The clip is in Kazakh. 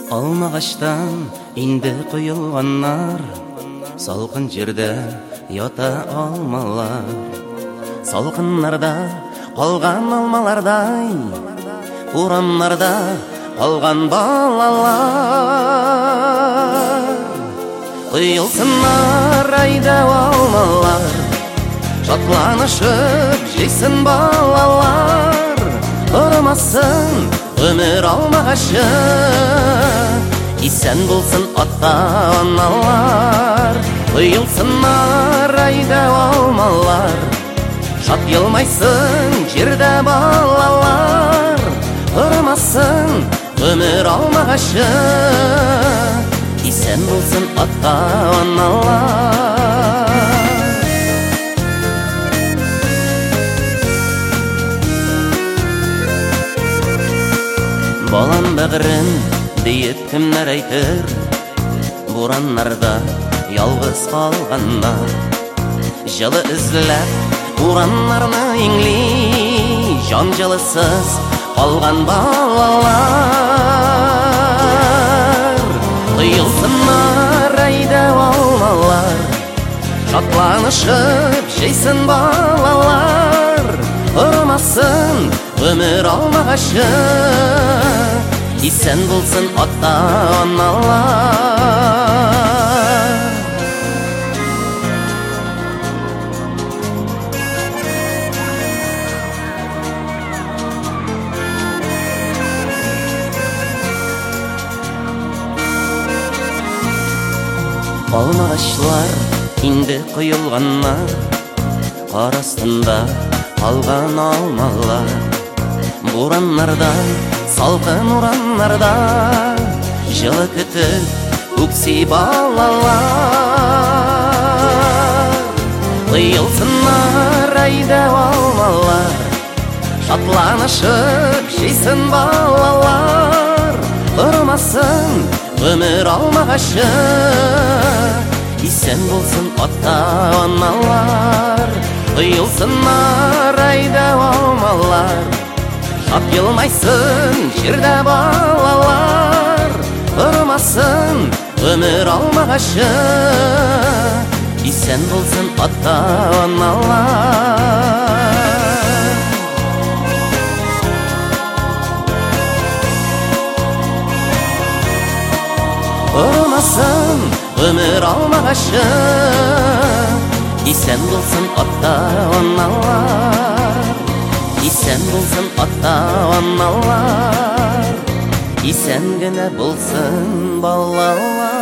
Алмағаштан инде құйылғаннар, салқын жерде ята алмалар. Салқыннарда қалған алмалардай, урамнарда қалған балалар. Құйылсыннар айдау алмалар, шатланышып жейсін балалар. Ұрмасын өмір алмағашы, исән болсын ата-аналар. Құйылсынар айдау алмалар, шат елмайсын жерде балалар. Ұрмасын өмір алмағашы, исән болсын ата-аналар. Балам бәғірін дейіп кімнер әйтір, бураннарда ялғыз қалғанда. Жылы үзләп бураннарны еңли, жан жылысыз қалған балалар. Құйылсынар айдау алмалар, шатланышып жейсін балалар. Ұрмасын өмір алмағашы, исән болсын ата-аналар. Алмағашлар инде құйылғаннар, қар астында қалған алмалар. Бураннарда, салқын ураннарда, жылы күтіп өкси балалар. Құйылсынар айдау алмалар, шатланышып жейсін балалар. Ұрмасын өмір алмағашы, исән болсын ата-аналар. Құйылсынар айдау алмалар, шат елмайсын жерде балалар. Ұрмасын өмір алмағашы, исән болсын ата-аналар. Ұрмасын өмір алмағашы, исән болсын ата-аналар. Исән болсын ата-аналар, исән генә болсын балалар.